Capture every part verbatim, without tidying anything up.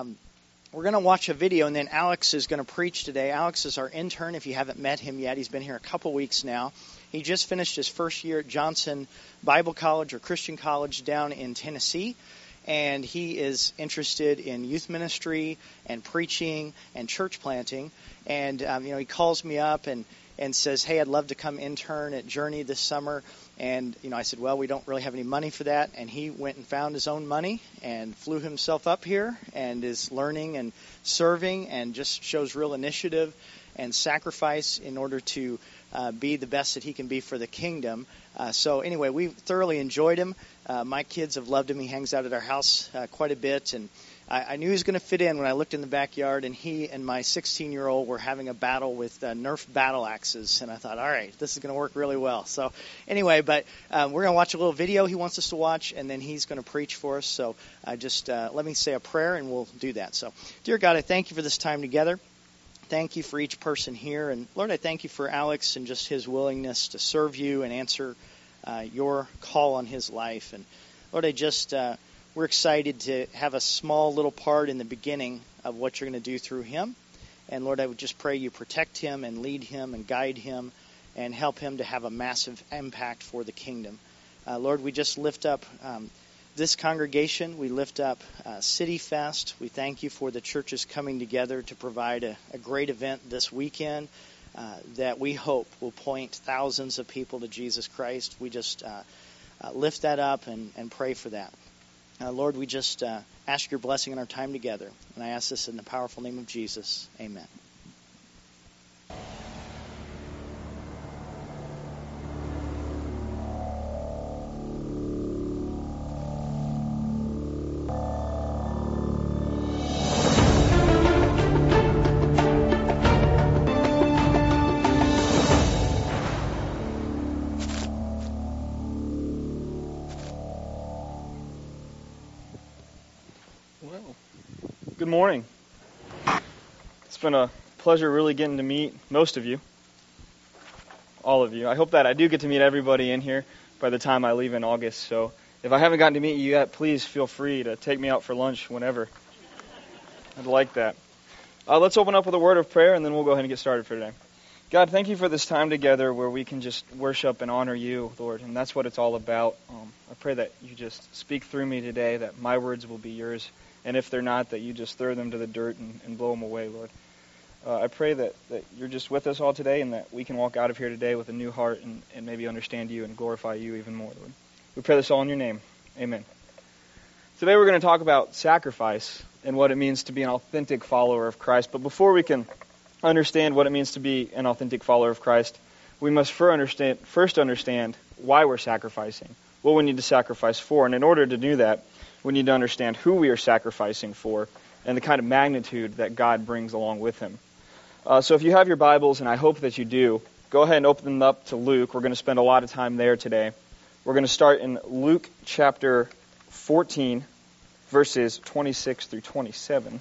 We're going to watch a video, and then Alex is going to preach today. Alex is our intern. If you haven't met him yet, he's been here a couple weeks now. He just finished his first year at Johnson Bible College or Christian College down in Tennessee, and he is interested in youth ministry and preaching and church planting. And um, you know, he calls me up and and says, "Hey, I'd love to come intern at Journey this summer." And, you know, I said, well, we don't really have any money for that. And he went and found his own money and flew himself up here and is learning and serving and just shows real initiative and sacrifice in order to uh, be the best that he can be for the kingdom. Uh, so anyway, we thoroughly enjoyed him. Uh, my kids have loved him. He hangs out at our house uh, quite a bit. And I, I knew he was going to fit in when I looked in the backyard, and he and my sixteen-year-old were having a battle with uh, Nerf battle axes. And I thought, all right, this is going to work really well. So anyway, but um, we're going to watch a little video he wants us to watch, and then he's going to preach for us. So uh, just uh, let me say a prayer, and we'll do that. So, dear God, I thank you for this time together. Thank you for each person here. And Lord, I thank you for Alex and just his willingness to serve you and answer uh, your call on his life. And Lord, I just, uh, we're excited to have a small little part in the beginning of what you're going to do through him. And Lord, I would just pray you protect him and lead him and guide him and help him to have a massive impact for the kingdom. Uh, Lord, we just lift up um, this congregation. We lift up uh, City Fest. We thank you for the churches coming together to provide a, a great event this weekend uh, that we hope will point thousands of people to Jesus Christ. We just uh, uh, lift that up and, and pray for that. Uh, Lord, we just uh, ask your blessing in our time together. And I ask this in the powerful name of Jesus. Amen. Good morning. It's been a pleasure really getting to meet most of you, all of you. I hope that I do get to meet everybody in here by the time I leave in August. So if I haven't gotten to meet you yet, please feel free to take me out for lunch whenever. I'd like that. Uh, let's open up with a word of prayer, and then we'll go ahead and get started for today. God, thank you for this time together where we can just worship and honor you, Lord, and that's what it's all about. Um, I pray that you just speak through me today, that my words will be yours. And if they're not, that you just throw them to the dirt and, and blow them away, Lord. Uh, I pray that, that you're just with us all today and that we can walk out of here today with a new heart and, and maybe understand you and glorify you even more, Lord. We pray this all in your name. Amen. Today we're going to talk about sacrifice and what it means to be an authentic follower of Christ. But before we can understand what it means to be an authentic follower of Christ, we must first understand, first understand why we're sacrificing, what we need to sacrifice for. And in order to do that, we need to understand who we are sacrificing for and the kind of magnitude that God brings along with him. Uh, so if you have your Bibles, and I hope that you do, go ahead and open them up to Luke. We're going to spend a lot of time there today. We're going to start in Luke chapter fourteen, verses twenty-six through twenty-seven.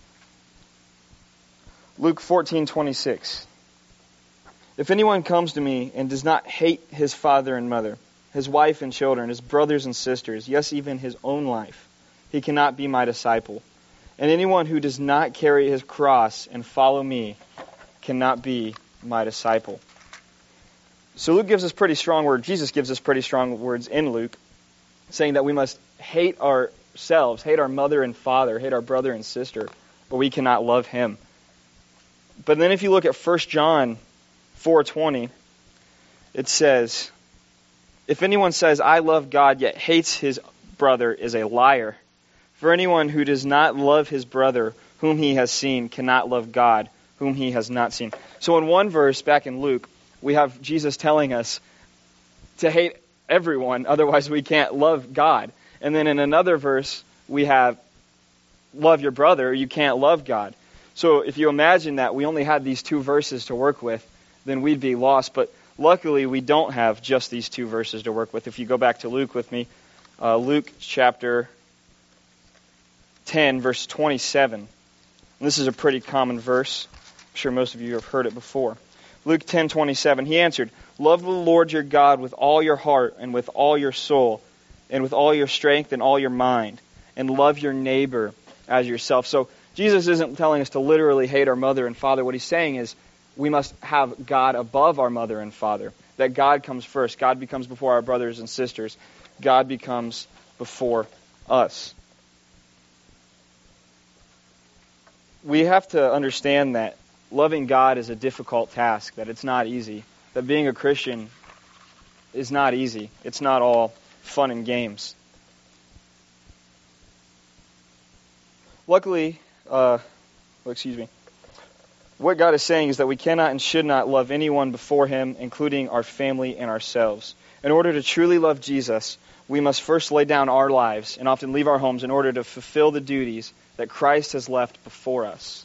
Luke fourteen twenty-six. If anyone comes to me and does not hate his father and mother, his wife and children, his brothers and sisters, yes, even his own life, he cannot be my disciple. And anyone who does not carry his cross and follow me cannot be my disciple. So Luke gives us pretty strong words. Jesus gives us pretty strong words in Luke, saying that we must hate ourselves, hate our mother and father, hate our brother and sister, but we cannot love him. But then if you look at First John four twenty, it says, if anyone says, I love God, yet hates his brother, is a liar. For anyone who does not love his brother, whom he has seen, cannot love God, whom he has not seen. So in one verse back in Luke, we have Jesus telling us to hate everyone, otherwise we can't love God. And then in another verse, we have, love your brother, you can't love God. So if you imagine that we only had these two verses to work with, then we'd be lost. But luckily, we don't have just these two verses to work with. If you go back to Luke with me, uh, Luke chapter ten, verse twenty-seven. And this is a pretty common verse. I'm sure most of you have heard it before. Luke ten twenty-seven, he answered, love the Lord your God with all your heart and with all your soul and with all your strength and all your mind, and love your neighbor as yourself. So Jesus isn't telling us to literally hate our mother and father. What he's saying is we must have God above our mother and father. That God comes first. God becomes before our brothers and sisters. God becomes before us. We have to understand that loving God is a difficult task, that it's not easy. That being a Christian is not easy. It's not all fun and games. Luckily, uh, well, excuse me, what God is saying is that we cannot and should not love anyone before Him, including our family and ourselves. In order to truly love Jesus, we must first lay down our lives and often leave our homes in order to fulfill the duties that Christ has left before us.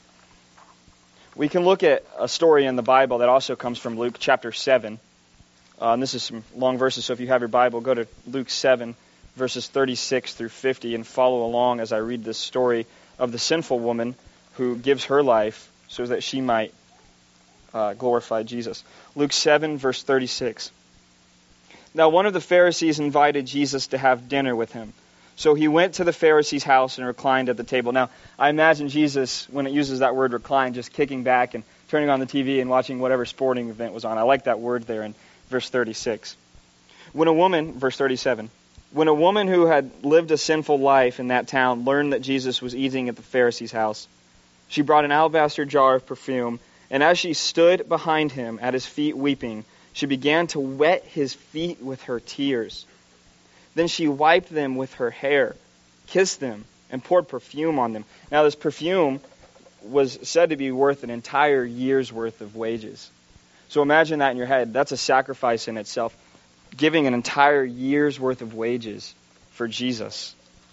We can look at a story in the Bible that also comes from Luke chapter seven. Uh, and this is some long verses, so if you have your Bible, go to Luke seven, verses thirty-six through fifty, and follow along as I read this story of the sinful woman who gives her life so that she might uh, glorify Jesus. Luke seven, verse thirty-six. Now one of the Pharisees invited Jesus to have dinner with him. So he went to the Pharisee's house and reclined at the table. Now, I imagine Jesus, when it uses that word recline, just kicking back and turning on the T V and watching whatever sporting event was on. I like that word there in verse thirty-six. When a woman, verse thirty-seven, when a woman who had lived a sinful life in that town learned that Jesus was eating at the Pharisee's house, she brought an alabaster jar of perfume, and as she stood behind him at his feet weeping, she began to wet his feet with her tears. Then she wiped them with her hair, kissed them, and poured perfume on them. Now this perfume was said to be worth an entire year's worth of wages. So imagine that in your head. That's a sacrifice in itself. Giving an entire year's worth of wages for Jesus.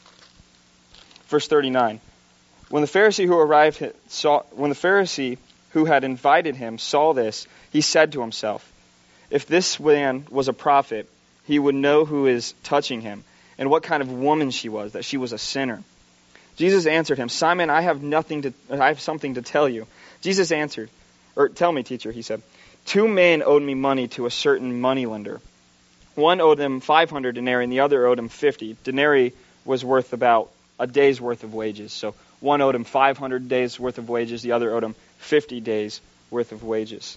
Verse thirty-nine. When the Pharisee who arrived saw, when the Pharisee who had invited him saw this, he said to himself, "If this man was a prophet, he would know who is touching him and what kind of woman she was, that she was a sinner." Jesus answered him, "Simon, I have nothing to I have something to tell you." Jesus answered, or "Tell me, teacher," he said. "Two men owed me money to a certain moneylender. One owed him five hundred denarii and the other owed him fifty. Denarii was worth about a day's worth of wages. So one owed him five hundred days worth of wages, the other owed him fifty days worth of wages.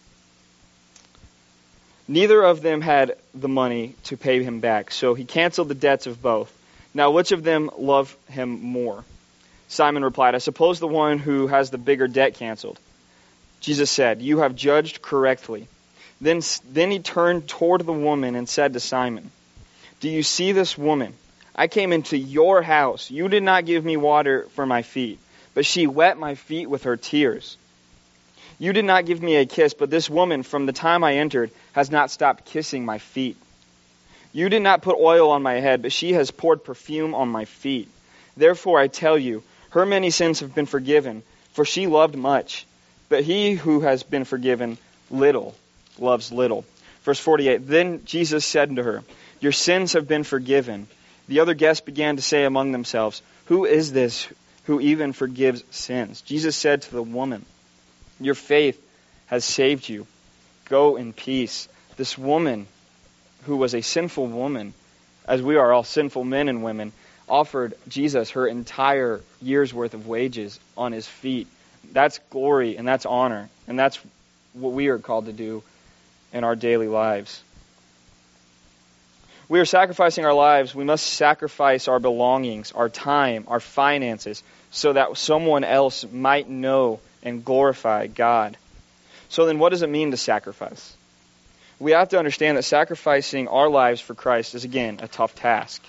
Neither of them had the money to pay him back, so he canceled the debts of both. Now which of them loved him more?" Simon replied, "I suppose the one who has the bigger debt canceled." Jesus said, "You have judged correctly." Then, then he turned toward the woman and said to Simon, "Do you see this woman? I came into your house. You did not give me water for my feet, but she wet my feet with her tears. You did not give me a kiss, but this woman, from the time I entered, has not stopped kissing my feet. You did not put oil on my head, but she has poured perfume on my feet. Therefore I tell you, her many sins have been forgiven, for she loved much. But he who has been forgiven little loves little." Verse forty-eight, Then Jesus said to her, "Your sins have been forgiven." The other guests began to say among themselves, "Who is this who even forgives sins?" Jesus said to the woman, "Your faith has saved you. Go in peace." This woman, who was a sinful woman, as we are all sinful men and women, offered Jesus her entire year's worth of wages on his feet. That's glory and that's honor. And that's what we are called to do in our daily lives. We are sacrificing our lives. We must sacrifice our belongings, our time, our finances, so that someone else might know and glorify God. So then what does it mean to sacrifice? We have to understand that sacrificing our lives for Christ is, again, a tough task.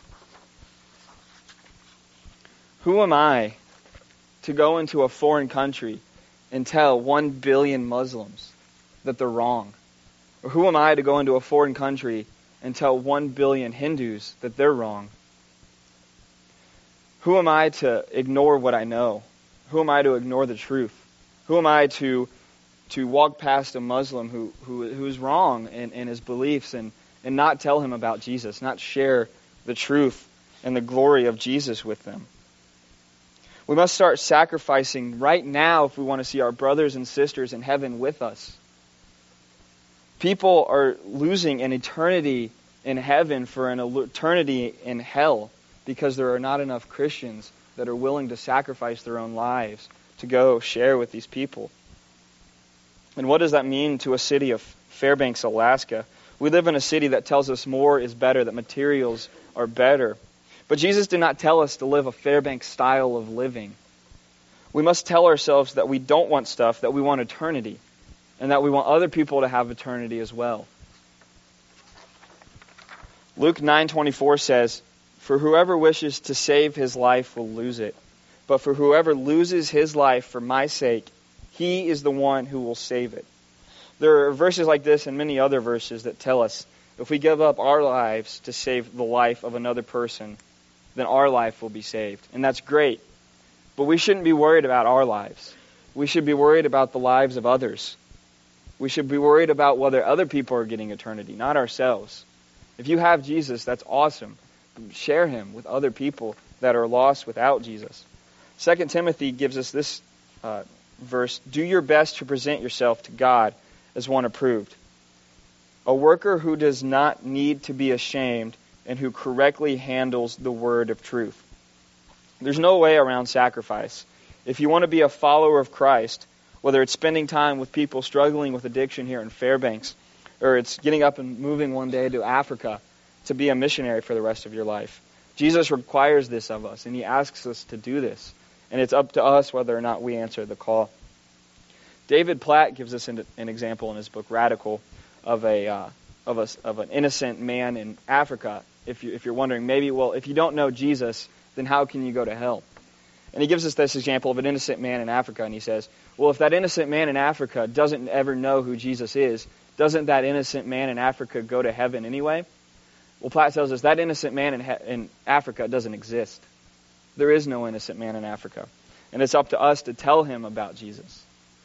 Who am I to go into a foreign country and tell one billion Muslims that they're wrong? Or who am I to go into a foreign country and tell one billion Hindus that they're wrong? Who am I to ignore what I know? Who am I to ignore the truth? Who am I to to walk past a Muslim who, who who is wrong in, in his beliefs and, and not tell him about Jesus, not share the truth and the glory of Jesus with them? We must start sacrificing right now if we want to see our brothers and sisters in heaven with us. People are losing an eternity in heaven for an eternity in hell because there are not enough Christians that are willing to sacrifice their own lives to go share with these people. And what does that mean to a city of Fairbanks, Alaska? We live in a city that tells us more is better, that materials are better. But Jesus did not tell us to live a Fairbanks style of living. We must tell ourselves that we don't want stuff, that we want eternity, and that we want other people to have eternity as well. Luke nine twenty-four says, "For whoever wishes to save his life will lose it. But for whoever loses his life for my sake, he is the one who will save it." There are verses like this and many other verses that tell us if we give up our lives to save the life of another person, then our life will be saved. And that's great. But we shouldn't be worried about our lives. We should be worried about the lives of others. We should be worried about whether other people are getting eternity, not ourselves. If you have Jesus, that's awesome. Share him with other people that are lost without Jesus. Second Timothy gives us this uh, verse, "Do your best to present yourself to God as one approved, a worker who does not need to be ashamed and who correctly handles the word of truth." There's no way around sacrifice. If you want to be a follower of Christ, whether it's spending time with people struggling with addiction here in Fairbanks, or it's getting up and moving one day to Africa to be a missionary for the rest of your life, Jesus requires this of us, and he asks us to do this. And it's up to us whether or not we answer the call. David Platt gives us an, an example in his book Radical of a uh, of a of an innocent man in Africa. If you if you're wondering, maybe well, if you don't know Jesus, then how can you go to hell? And he gives us this example of an innocent man in Africa, and he says, well, if that innocent man in Africa doesn't ever know who Jesus is, doesn't that innocent man in Africa go to heaven anyway? Well, Platt tells us that innocent man in, he- in Africa doesn't exist. There is no innocent man in Africa. And it's up to us to tell him about Jesus.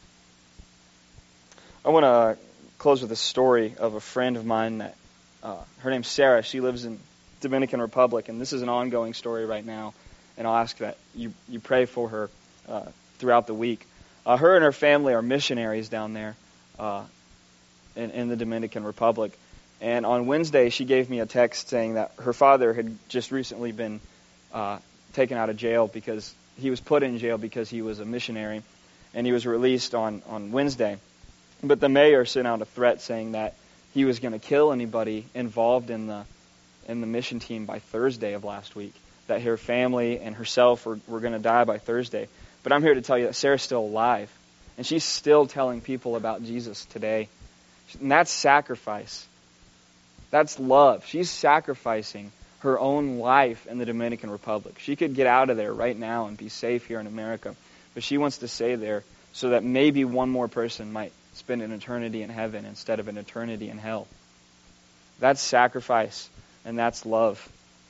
I want to close with a story of a friend of mine. That uh, her name's Sarah. She lives in Dominican Republic, and this is an ongoing story right now. And I'll ask that you, you pray for her uh, throughout the week. Uh, her and her family are missionaries down there uh, in, in the Dominican Republic. And on Wednesday, she gave me a text saying that her father had just recently been uh, taken out of jail because he was put in jail because he was a missionary, and he was released on, on Wednesday. But the mayor sent out a threat saying that he was going to kill anybody involved in the in the mission team by Thursday of last week, that her family and herself were, were going to die by Thursday. But I'm here to tell you that Sarah's still alive, and she's still telling people about Jesus today. And that's sacrifice. That's love. She's sacrificing her own life in the Dominican Republic. She could get out of there right now and be safe here in America, but she wants to stay there so that maybe one more person might spend an eternity in heaven instead of an eternity in hell. That's sacrifice, and that's love.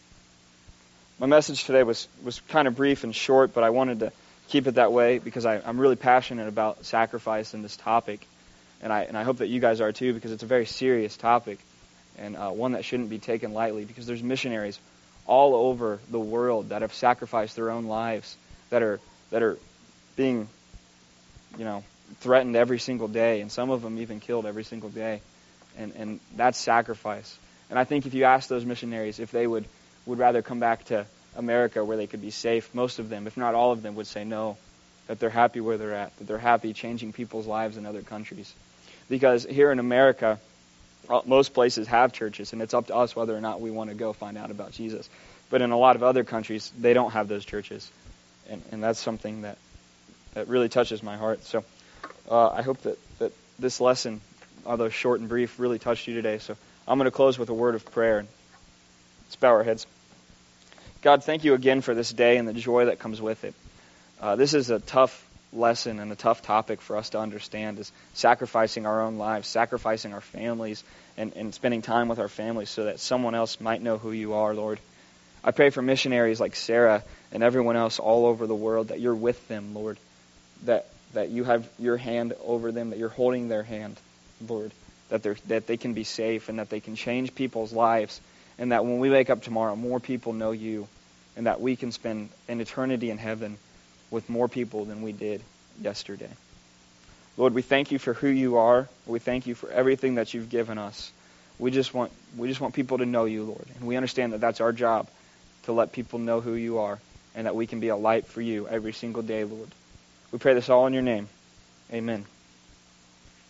My message today was, was kind of brief and short, but I wanted to keep it that way because I, I'm really passionate about sacrifice in this topic, and I and I hope that you guys are too, because it's a very serious topic and uh, one that shouldn't be taken lightly, because there's missionaries all over the world that have sacrificed their own lives, that are that are being, you know, threatened every single day, and some of them even killed every single day, and and that's sacrifice. And I think if you ask those missionaries if they would would rather come back to America where they could be safe, most of them, if not all of them, would say no, that they're happy where they're at, that they're happy changing people's lives in other countries. Because here in America, most places have churches, and it's up to us whether or not we want to go find out about Jesus. But in a lot of other countries, they don't have those churches, and, and that's something that, that really touches my heart. So uh, I hope that, that this lesson, although short and brief, really touched you today. So I'm going to close with a word of prayer, and let's bow our heads. God, thank you again for this day and the joy that comes with it. Uh, this is a tough lesson and a tough topic for us to understand, is sacrificing our own lives, sacrificing our families, and, and spending time with our families so that someone else might know who you are, Lord. I pray for missionaries like Sarah and everyone else all over the world, that you're with them, Lord, that that you have your hand over them, that you're holding their hand, Lord, that they're that they can be safe and that they can change people's lives, and that when we wake up tomorrow, more people know you, and that we can spend an eternity in heaven with more people than we did yesterday. Lord, we thank you for who you are. We thank you for everything that you've given us. We just want we just want people to know you, Lord. And we understand that that's our job, to let people know who you are. and that we can be a light for you every single day, Lord. We pray this all in your name. Amen.